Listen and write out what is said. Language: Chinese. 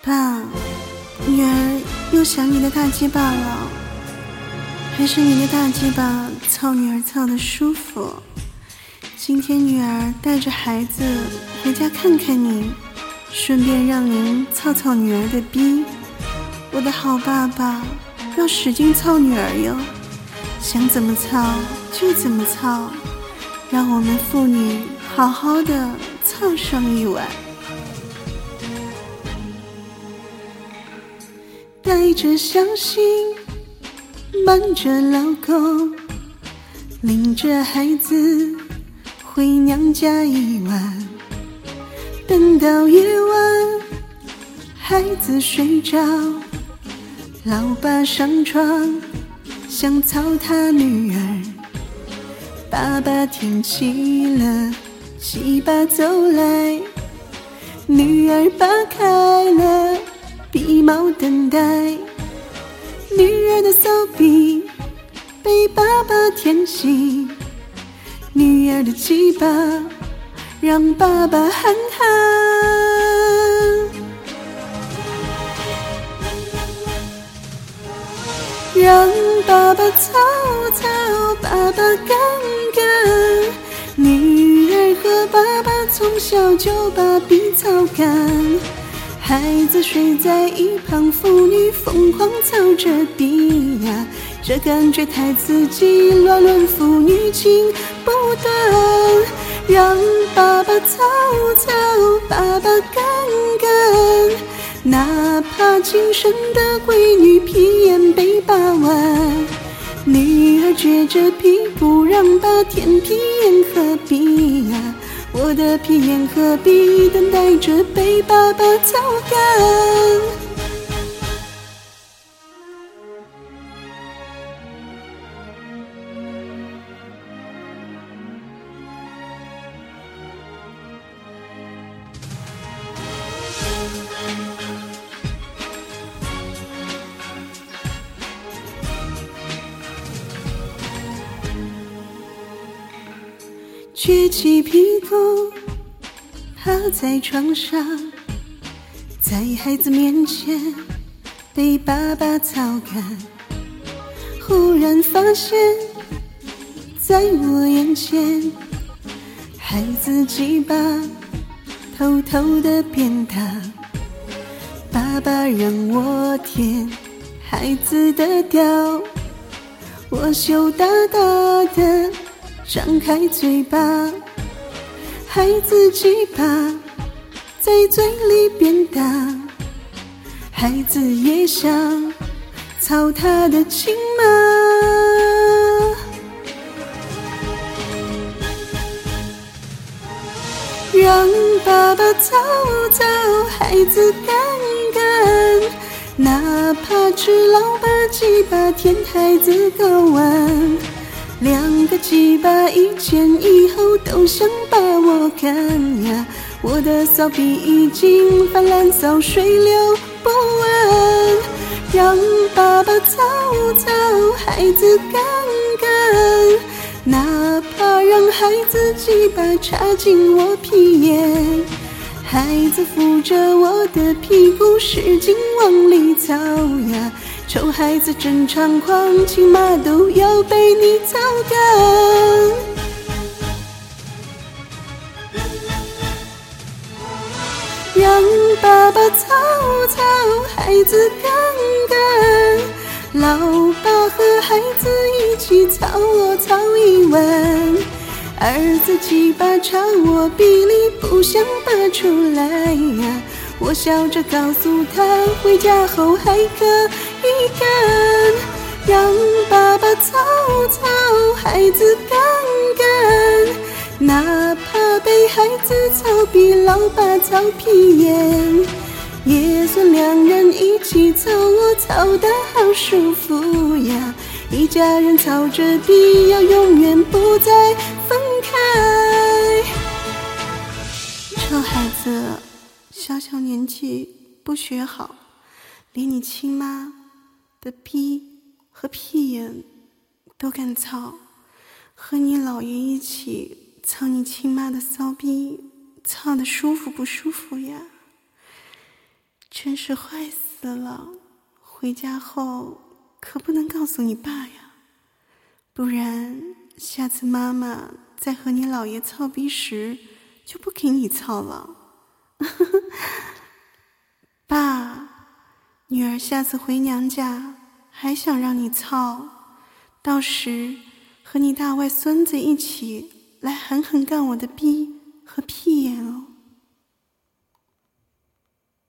爸，女儿又想你的大鸡巴了，还是你的大鸡巴操女儿操的舒服。今天女儿带着孩子回家看看你，顺便让您操操女儿的逼。我的好爸爸，要使劲操女儿哟，想怎么操就怎么操，让我们父女好好的操上一晚。带着孝心，瞒着老公，领着孩子回娘家一晚。等到夜晚，孩子睡着，老爸上床想操他女儿。爸爸挺起了鸡巴走来，女儿扒开了鼻毛等待。女儿的骚逼被爸爸舔醒，女儿的鸡巴让爸爸喊喊。让爸爸操操，爸爸干干。女儿和爸爸从小就把逼操干，孩子睡在一旁，妇女疯狂操着逼呀，这感觉太刺激，乱伦妇女情不断。让爸爸操操，爸爸干干。哪怕亲生的闺女屁眼被拔完，女儿撅着屁股让爸舔屁眼和鼻呀，我的屁眼和鼻等待着被爸爸操干。撅起屁股趴在床上，在孩子面前被爸爸操干。忽然发现在我眼前，孩子鸡巴偷偷的变大。爸爸让我舔孩子的屌，我羞答答的张开嘴巴，孩子鸡巴在嘴里变大，孩子也想操他的亲妈。让爸爸操操，孩子干干。哪怕吃老爸鸡巴舔孩子睾丸，两个鸡巴一前一后都想把我干呀，我的骚逼已经泛滥骚水流不完。让爸爸操操，孩子干干。哪怕让孩子鸡巴插进我屁眼，孩子扶着我的屁股使劲往里操呀，臭孩子真猖狂，亲妈都要被你操干。让爸爸操操，孩子干干。老爸和孩子一起操我操一晚，儿子鸡巴插我鼻里不想拔出来呀，我笑着告诉他回家后还可以干。让爸爸操操，孩子干干。哪怕被孩子操比老爸操屁眼，也算两人一起操，我操得好舒服呀，一家人操着逼，要永远不再分开。臭孩子，小小年纪不学好，连你亲妈的逼和屁眼都敢操，和你姥爷一起操你亲妈的骚逼，操得舒服不舒服呀？ 真是坏死了，回家后可不能告诉你爸呀，不然下次妈妈在和你姥爷操逼时就不给你操了。爸，女儿下次回娘家还想让你操，到时和你大外孙子一起来狠狠干我的逼和屁眼。